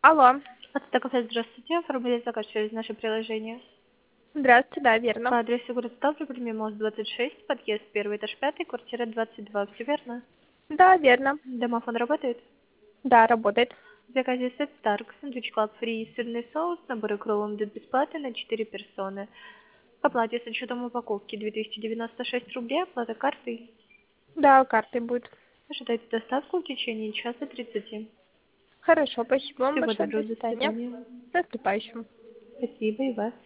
Алло. Ацтекафе, здравствуйте. Оформили заказ через наше приложение. Здравствуйте, да, верно. По адресу город Ставрополь, Прямой мост 26, подъезд 1, этаж 5, квартира 22. Все верно? Да, верно. Домофон работает? Да, работает. В заказе сет Старк, сэндвич клаб фри, сырный соус, наборы кроллом идут бесплатно на 4 персоны. К оплате с учетом упаковки 2096 рублей, оплата картой. Да, картой будет. Ожидайте доставку в течение часа 30. Хорошо, спасибо вам Всего большое. До доброго, до свидания. свидания. С наступающим. Спасибо и вас.